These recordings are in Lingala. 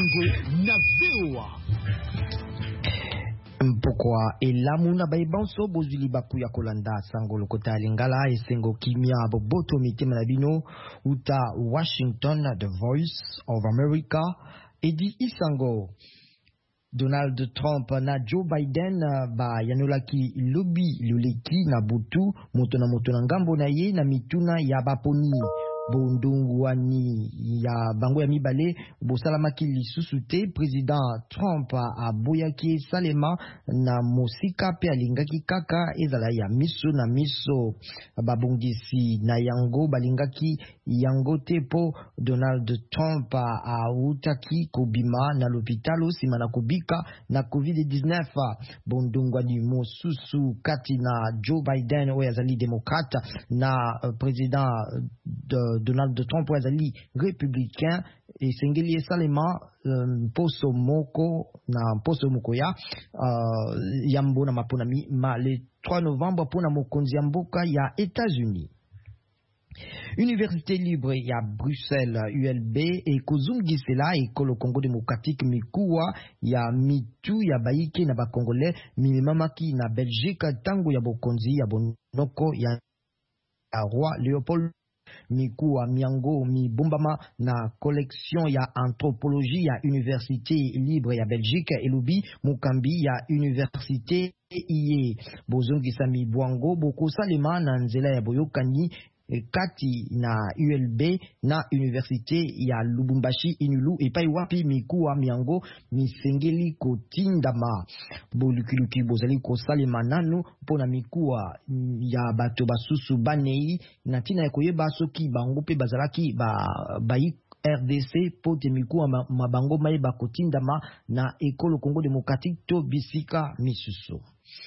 Shangwe na VOA. Mpokwa elamu na baibanso bozuli baku ya kolanda sango lokota lingala esengo kimia boboto mitema na bino uta Washington, The Voice of America, edi isango. Donald Trump na Joe Biden ba yanolaki lobby luleki na butu moto na ngambo na ye na mituna ya baponi bondungwani ya bango ya mibale bosalamaki lisusu te. President Trump aboyaki salema na mosika pe alingaki kaka ezala ya miso na miso. Babongisi na yango balingaki yango te po Donald Trump autaki kobima na l'hôpital sima na kubika na COVID-19. Bondungwani mosusu kati na Joe Biden oyo azali démocrate na President Donald Trump azali républicain et sengeli esalema poso moko ya yambo na maponami le 3 novembre pona mokonzi ya mboka ya États-Unis. Université libre ya Bruxelles ULB et kozungisela ekolo Congo démocratique mikuwa ya mitu ya baike na bakongolais mimamaki na Belgique tango ya bokonzi ya bonoko ya roi Léopold. Mikuwa miango mibumbama na collection ya anthropologie ya Université libre ya Belgique elubi mukambi ya Université iye bozongisa mibwango bokosalema na nzela ya boyokani kati na ULB na Université ya Lubumbashi Inulu epai wapi mikuwa miango misengeli kotindama bolukiluki bozali kosalema nanu pona mikuwa ya bato basusu banei na tina ya koyeba soki bango pe bazalaki bayi RDC pote mikuwa mabango mayeba kotindama na ekolo Congo démocratique to bisika misusu.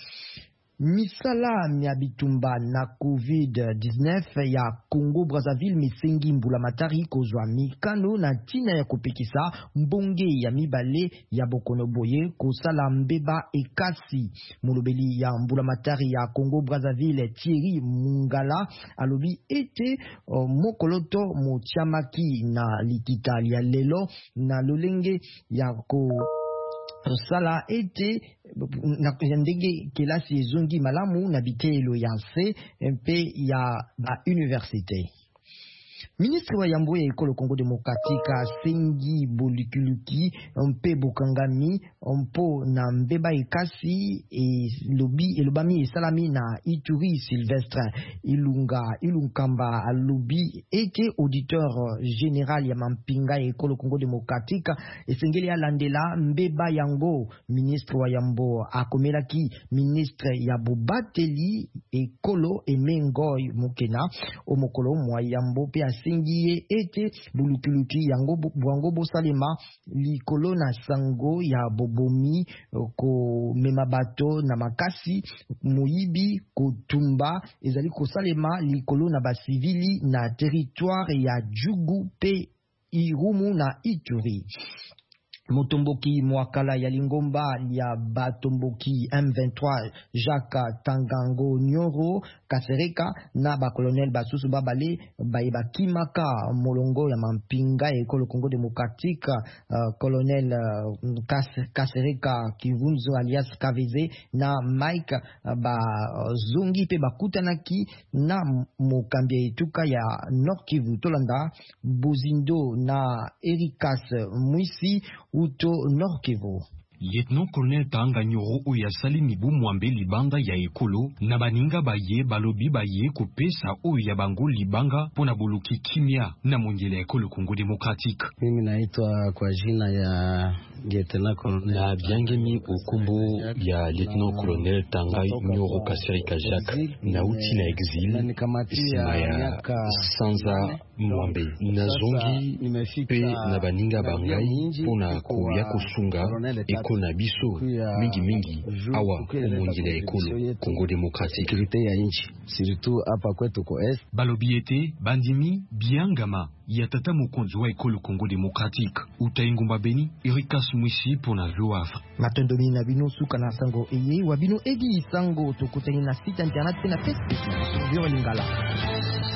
Misala mya bitumba na COVID-19 ya Congo Brazzaville misengi mbula matari kozwa mikano na tina ya kupikisa mbonge ya mibale ya bokono boye kosala mbeba ekasi. Mulobeli ya mbula matari ya Congo Brazzaville Thierry Mungala alobi ete mokoloto motiamaki na likita ya lelo na lolenge ya ko sala ete na ndenge kelasi ezongi malamu na bitelo ya nse mpe ya ba université. Ministre wa yambo ya ekolo Congo démocratique sengi bolikuluki mpe bokangami mpo na mbeba ekasi elobami esalami na Ituri. Sylvestre Ilunkamba alobi ete auditeur général ya mampinga ya ekolo Congo démocratique esengeli alandela mbeba yango. Ministre wa yambo akomelaki ministre ya bobateli ekolo Emengoy Mukena omokolo mwa yambo pe asengiye ete bulukiluki yango bwango bosalema likolo na sango ya bobomi ko mema bato na makasi muyibi kotumba ezali kosalema likolo na basivili na territoire ya Jugu pe Irumu na Ituri. Motomboki mwakala ya lingomba ya batomboki M23 Jacques Tangango Nyoro Kasereka na ba colonel basusu babale baeba kimaka molongo ya mampinga ekolo Congo démocratique. Colonel Kasereka Kivunzo alias Kaveze na Mike ba zungi pe bakutanaki na mokambia etuka ya Nord Kivu Tolanda Buzindo na Erikas Mwisi uto Nord Kivu. Lieutenant-colonel Tanga Nyoro oya sali mibu mwambe libanga ya ekolo na baninga baye balobi baye kopesa oya bango libanga pona buluki kimia na mongele ekolo Congo démocratique. Mimi naitwa kwa jina ya Lieutenant-colonel na biangemi ukumbu ya Lieutenant-colonel Tanga Nyoro Kasereka Jacques na uti na exil sima ya sanza mwambe na zongi pe na baninga bangai pona kuya kusunga na biso mingi awa umongile ekolo Congo démocratique sécurité ya nchi surtout hapa kwetu ko est balobiete bandimi biangama ya tata mokonzi wa ekolo Congo démocratique utaingumba beni Erikas Mwisi pona VOA matondomi na bino suka na sango eye wa bino edi sango tokutani na site internet pe na Facebook Lingala.